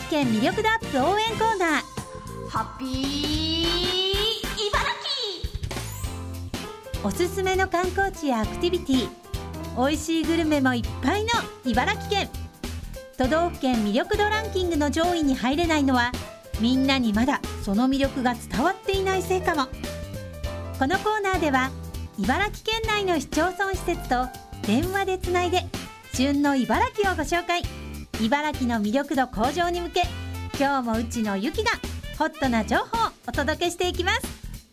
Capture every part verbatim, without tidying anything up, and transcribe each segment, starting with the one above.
城県魅力度アップ応援コーナー、 ハッピー茨城。 おすすめの観光地やアクティビティ、美味しいグルメもいっぱいの茨城県。都道府県魅力度ランキングの上位に入れないのは、みんなにまだその魅力が伝わっていないせいかも。このコーナーでは茨城県内の市町村施設と電話でつないで旬の茨城をご紹介。茨城の魅力度向上に向け、今日もうちのゆきがホットな情報をお届けしていきます。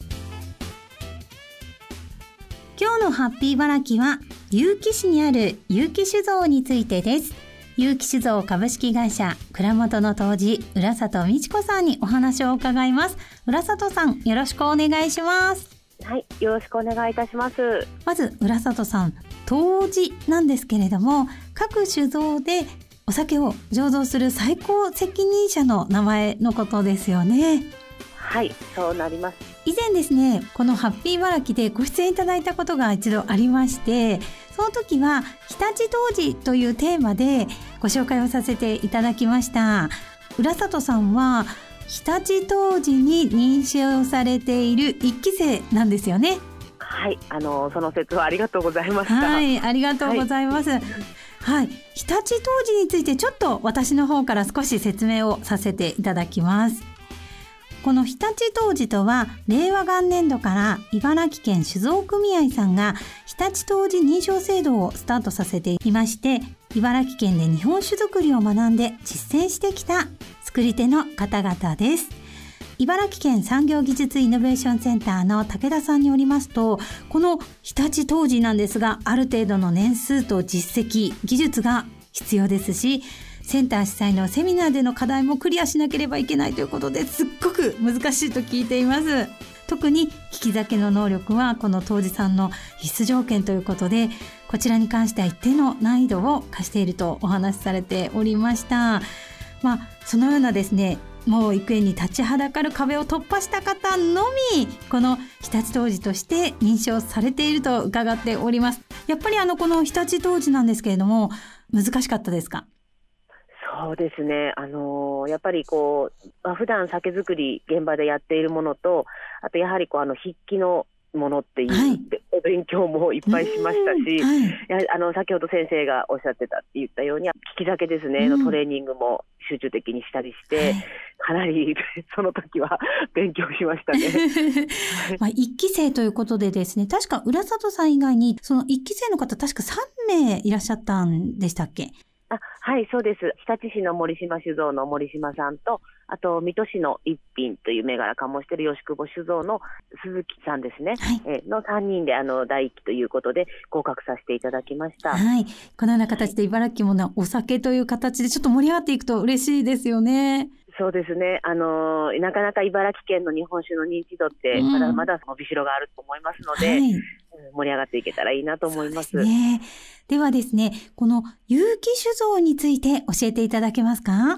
今日のハッピー茨城は結城市にある結城酒造についてです。結城酒造株式会社蔵元の杜氏浦里美智子さんにお話を伺います。浦里さん、よろしくお願いします。 はい、よろしくお願いいたします。 まず浦里さん、杜氏なんですけれども、各酒造でお酒を醸造する最高責任者の名前のことですよね。 はい、そうなります。 以前ですね、このハッピー茨城でご出演いただいたことが一度ありまして、その時は日立杜氏というテーマでご紹介をさせていただきました。浦里さんは日立杜氏に認証されている一期生なんですよね。 はい、あのその説はありがとうございました。 はい、ありがとうございます。はい、はい、日立杜氏についてちょっと私の方から少し説明をさせていただきます。この日立杜氏とは、令和元年度から茨城県酒造組合さんが日立杜氏認証制度をスタートさせていまして、茨城県で日本酒造りを学んで実践してきた作り手の方々です。茨城県産業技術イノベーションセンターの武田さんによりますと、この日立杜氏なんですが、ある程度の年数と実績、技術が必要ですし、センター主催のセミナーでの課題もクリアしなければいけないということで、すっごく難しいと聞いています。特に引き酒の能力はこの杜氏さんの必須条件ということで、こちらに関しては一定の難易度を課しているとお話しされておりました。まあ、そのようなですね、もう幾重に立ちはだかる壁を突破した方のみ、この日立杜氏として認証されていると伺っております。やっぱりあのこの日立杜氏なんですけれども、難しかったですか？ そうですね、あのー、やっぱりこう、まあ、普段酒造り現場でやっているものと、あとやはりこうあの筆記のものっていう、はい、お勉強もいっぱいしましたし、はい、やはりあの先ほど先生がおっしゃってたって言ったように、利き酒ですね、のトレーニングも集中的にしたりして、はい、かなりその時は勉強しましたね。 まあ一期生ということでですね、確か浦里さん以外にその一期生の方確かさんめいいらっしゃったんでしたっけ？ あ、はい、そうです。日立市の森島酒造の森島さんと、あと水戸市の一品という銘柄醸している吉久保酒造の鈴木さんですね、はい、えのさんにんであの第一期ということで合格させていただきました。 はい、このような形で茨城も、ね、お酒という形でちょっと盛り上がっていくと嬉しいですよね。 そうですね、あのー、なかなか茨城県の日本酒の認知度ってまだまだ伸びしろがあると思いますので、うん、はい、盛り上がっていけたらいいなと思います。 そうですね。ではですね、この結城酒造について教えていただけますか？ はい、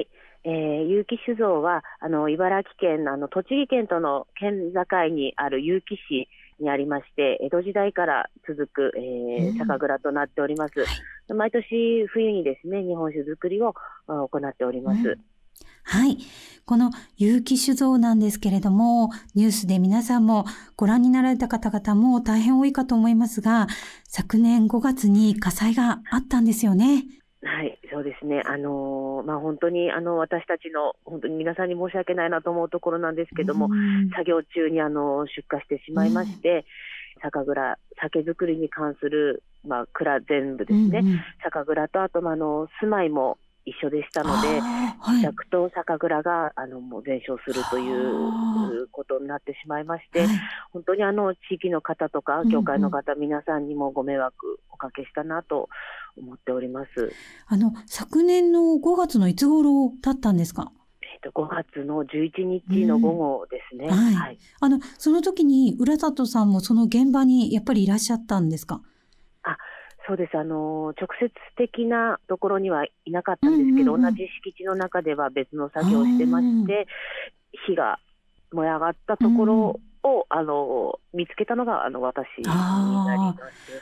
えー、結城酒造はあの茨城県の、あの栃木県との県境にある結城市にありまして、江戸時代から続く、えー、酒蔵となっております。うん、毎年冬にですね、日本酒造りを行っております。うん、 はい。この結城酒造なんですけれども、ニュースで皆さんもご覧になられた方々も大変多いかと思いますが、昨年ごがつに火災があったんですよね。 はい、そうですね。あのー、まあ、本当にあの私たちの本当に皆さんに申し訳ないなと思うところなんですけども、作業中にあの出火してしまいまして、酒蔵、酒造りに関する、まあ、蔵全部ですね、うんうん、酒蔵とあと、まあ、あの住まいも一緒でしたので、自宅と酒蔵があのもう全焼するということになってしまいまして、はい、本当にあの地域の方とか業界の方、うんうん、皆さんにもご迷惑おかけしたなと思っております。 あの昨年のごがつのいつ頃だったんですか？ えー、とごがつのじゅういちにちの午後ですね。うん、 はいはい、あのその時に浦里さんもその現場にやっぱりいらっしゃったんですか？ あ、そうです。あの直接的なところにはいなかったんですけど、うんうんうん、同じ敷地の中では別の作業をしてまして、火が燃え上がったところをあの見つけたのがあの私になります。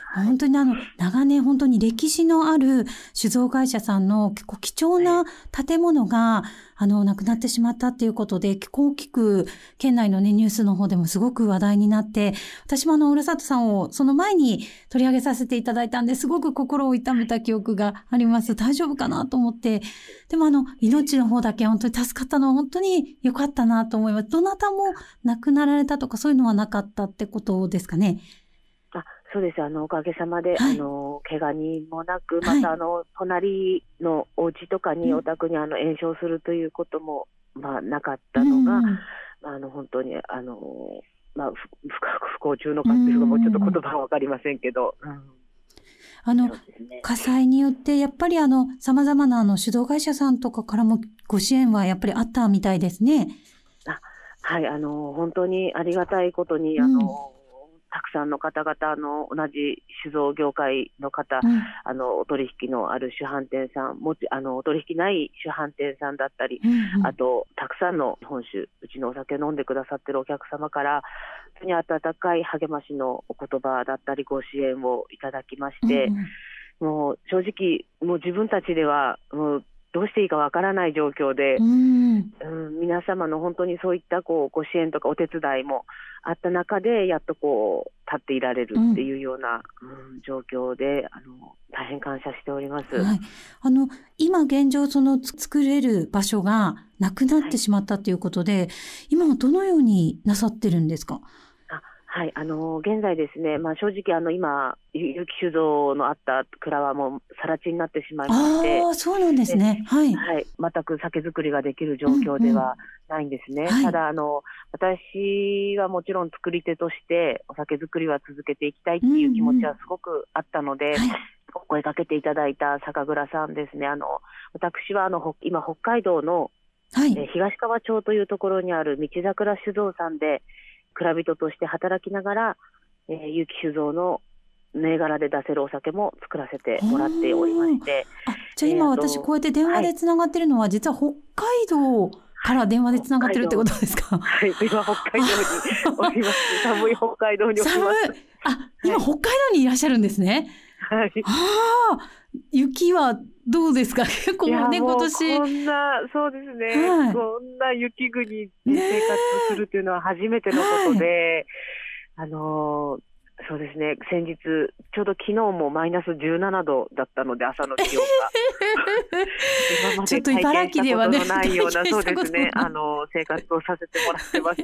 はい、本当にあの長年本当に歴史のある酒造会社さんの結構貴重な建物が、はい、あのなくなってしまったっていうことで結構大きく県内のねニュースの方でもすごく話題になって、私もあの浦里さんをその前に取り上げさせていただいたんですごく心を痛めた記憶があります。大丈夫かなと思って、でもあの命の方だけ本当に助かったのは本当に良かったなと思います。どなたも亡くなられたとかそういうのはなかったってことですかね。 あ、そうです。あのおかげさまで、はい、あの怪我人もなく、また、はい、あの隣のお家とかに、うん、お宅にあの延焼するということも、まあ、なかったのが、うん、あの本当にあの、まあ、不幸中のかっていうのもちょっと言葉は分かりませんけど、うん、 あの、ね、火災によってやっぱりあの様々なあの酒造会社さんとかからもご支援はやっぱりあったみたいですね。 あ、はい、あの本当にありがたいことに、あの、うん、たくさんの方々の同じ酒造業界の方、うん、あのお取引のある酒販店さんもちあのお取引ない酒販店さんだったり、うんうん、あとたくさんの日本酒うちのお酒飲んでくださってるお客様から本当に温かい励ましのお言葉だったりご支援をいただきまして、うんうん、もう正直もう自分たちではもうどうしていいかわからない状況で、うんうん、皆様の本当にそういったこうご支援とかお手伝いもあった中でやっとこう立っていられるっていうような、うんうん、状況であの大変感謝しております。 はい、あの今現状その作れる場所がなくなってしまったということで、はい、今はどのようになさってるんですか？ はい、あの現在ですね、まあ、正直あの今結城酒造のあった蔵はもう更地になってしまいまして、 あ、そうなんですね、はいはい、全く酒造りができる状況ではないんですね、うんうん、ただあの私はもちろん作り手としてお酒造りは続けていきたいっていう気持ちはすごくあったので、うんうん、はい、お声かけていただいた酒蔵さんですね、あの私はあの今北海道の、はい、え東川町というところにある道桜酒造さんで蔵人として働きながら、えー、結城酒造の銘柄で出せるお酒も作らせてもらっておりまして、 あ、じゃあ今、えー、私こうやって電話でつながってるのは、はい、実は北海道から電話でつながってるってことですか？ はい、今北海道におります。寒い北海道におります。 あ、今、はい、北海道にいらっしゃるんですね。 はい。 ああ、雪はどうですか？結構ね、今年。 こんな、そうですね。はい、こんな雪国で生活するというのは初めてのことで、はい、あのー、そうですね、先日、ちょうど昨日もマイナスじゅうななどだったので、朝の気温が。今まで体験したことのないような、そうですね、あの、生活をさせてもらってます。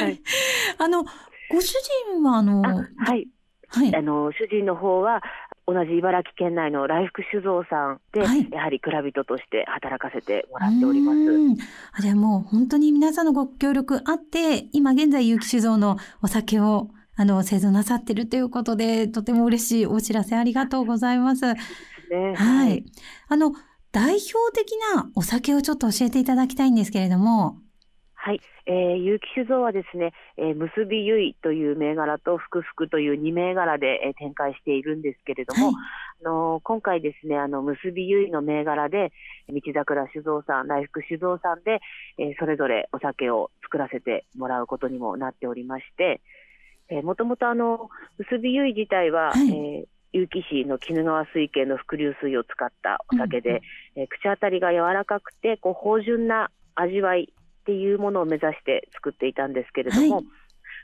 はい、 あの、ご主人は、あの、 あ、はい。はい、あの主人の方は同じ茨城県内の来福酒造さんで、はい、やはり蔵人として働かせてもらっております。 うん、あ、じゃあもう本当に皆さんのご協力あって今現在結城酒造のお酒をあの製造なさっているということでとても嬉しいお知らせありがとうございます。そうですね、はい、あの代表的なお酒をちょっと教えていただきたいんですけれども。 はい、えー、結城酒造はですね、えー、結びゆいという銘柄とふくふくというに銘柄で、えー、展開しているんですけれども、はい、あのー、今回ですね、あの結びゆいの銘柄で道桜酒造さん、来福酒造さんで、えー、それぞれお酒を作らせてもらうことにもなっておりまして、えー、もともとあの結びゆい自体は、はい、えー結城市の鬼怒川水系の伏流水を使ったお酒で、うん、えー、口当たりが柔らかくてこう芳醇な味わいっていうものを目指して作っていたんですけれども、はい、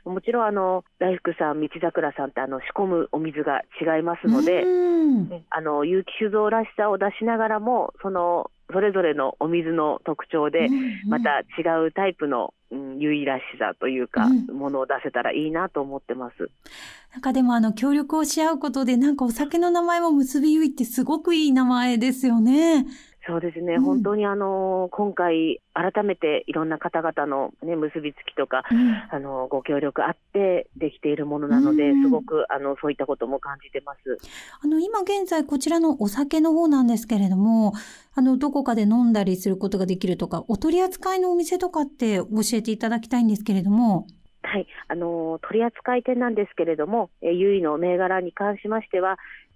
もちろんあの来福さん、道桜さんってあの仕込むお水が違いますので、あの結城酒造らしさを出しながらもそのそれぞれのお水の特徴でまた違うタイプの、うん、結いらしさというか、うん、ものを出せたらいいなと思ってます。 なんかでもあの協力をし合うことでなんかお酒の名前も結びゆいってすごくいい名前ですよね。 そうですね、うん、本当にあの今回改めていろんな方々の、ね、結びつきとか、うん、あのご協力あってできているものなので、うん、すごくあのそういったことも感じてます。 あの今現在こちらのお酒の方なんですけれども、あのどこかで飲んだりすることができるとかお取り扱いのお店とかって教えていただきたいんですけれども。 はい、あの取り扱い店なんですけれども、えゆいの銘柄に関しましては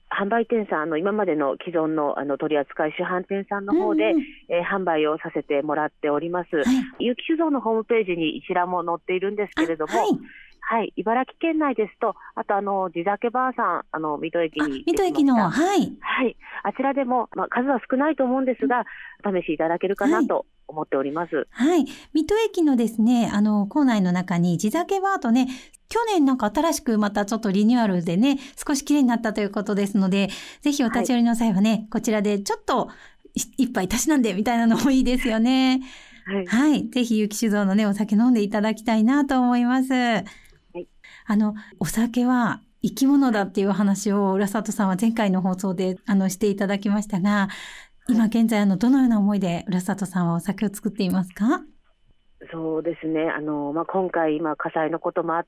販売店さん、あの今までの既存のあの取扱い主販店さんの方で、うんうんえー、販売をさせてもらっております。はい、有機酒造のホームページに一覧も載っているんですけれども、はい、はい、茨城県内ですと、あとあの地酒ばあさん、あの水戸駅に水戸駅の、はい、 はい、あちらでも、まあ、数は少ないと思うんですが、お試しいただけるかなと思っております。 はい、はい、水戸駅のですね、あの構内の中に地酒バーとね、去年なんか新しくまたちょっとリニューアルでね、少し綺麗になったということですので、ぜひお立ち寄りの際はね、はい、こちらでちょっと一杯たしなんでみたいなのもいいですよね。はい、はい、ぜひ有機酒造のね、お酒飲んでいただきたいなと思います。はい、あのお酒は生き物だっていう話を浦里さんは前回の放送であのしていただきましたが、今現在あのどのような思いで浦里さんはお酒を作っていますか？ そうですね、あの、まあ、今回今火災のこともあって、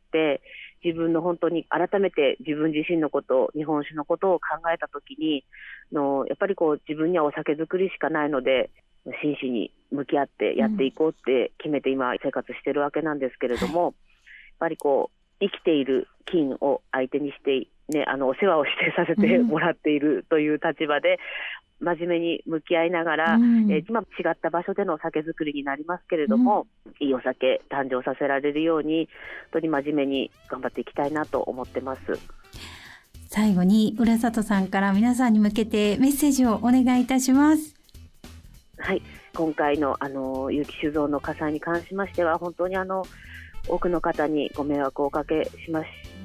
自分の本当に改めて自分自身のこと、日本酒のことを考えたときにの、やっぱりこう自分にはお酒作りしかないので、真摯に向き合ってやっていこうって決めて今生活してるわけなんですけれども、うん、やっぱりこう生きている菌を相手にしてね、あのお世話をしてさせてもらっているという立場で、うん、真面目に向き合いながら、うんえー、今違った場所での酒造りになりますけれども、うん、いいお酒誕生させられるように本当に真面目に頑張っていきたいなと思ってます。 最後に浦里さんから皆さんに向けてメッセージをお願いいたします。 はい、今回のあの有機酒造の火災に関しましては本当にあの多くの方にご迷惑をおかけしました。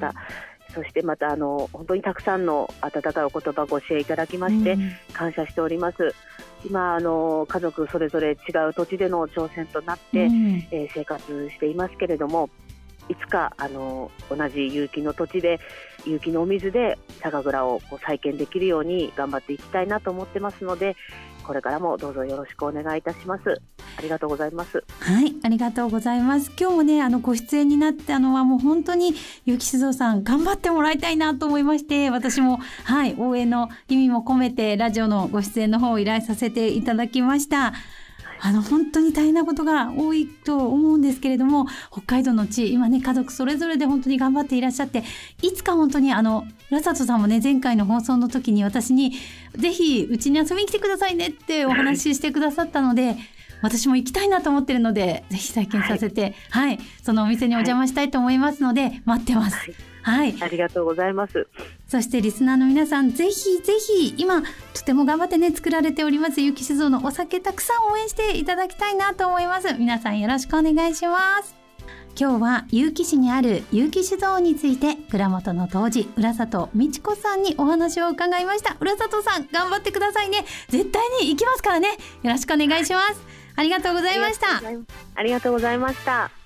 そしてまたあの本当にたくさんの温かいお言葉ご支援いただきまして感謝しております。うん、今あの家族それぞれ違う土地での挑戦となって、うんえー、生活していますけれども、いつかあの同じ有機の土地で有機のお水で酒蔵をこう再建できるように頑張っていきたいなと思ってますので、これからもどうぞよろしくお願いいたします。ありがとうございます。 はい、ありがとうございます。今日もね、あのご出演になったのはもう本当に有機酒造さん頑張ってもらいたいなと思いまして、私もはい応援の意味も込めてラジオのご出演の方を依頼させていただきました。あの本当に大変なことが多いと思うんですけれども、北海道の地今ね家族それぞれで本当に頑張っていらっしゃって、いつか本当にあの浦里さんもね前回の放送の時に私にぜひうちに遊びに来てくださいねってお話ししてくださったので私も行きたいなと思ってるのでぜひ体験させて、はい、はい、そのお店にお邪魔したいと思いますので、はい、待ってます。はい、 ありがとうございます。 そしてリスナーの皆さんぜひぜひ今とても頑張ってね作られております有機酒造のお酒たくさん応援していただきたいなと思います。皆さんよろしくお願いします。今日は結城市にある有機酒造について蔵元の杜氏浦里美智子さんにお話を伺いました。浦里さん頑張ってくださいね。絶対に行きますからね。よろしくお願いします。ありがとうございました。 ありがとうございました。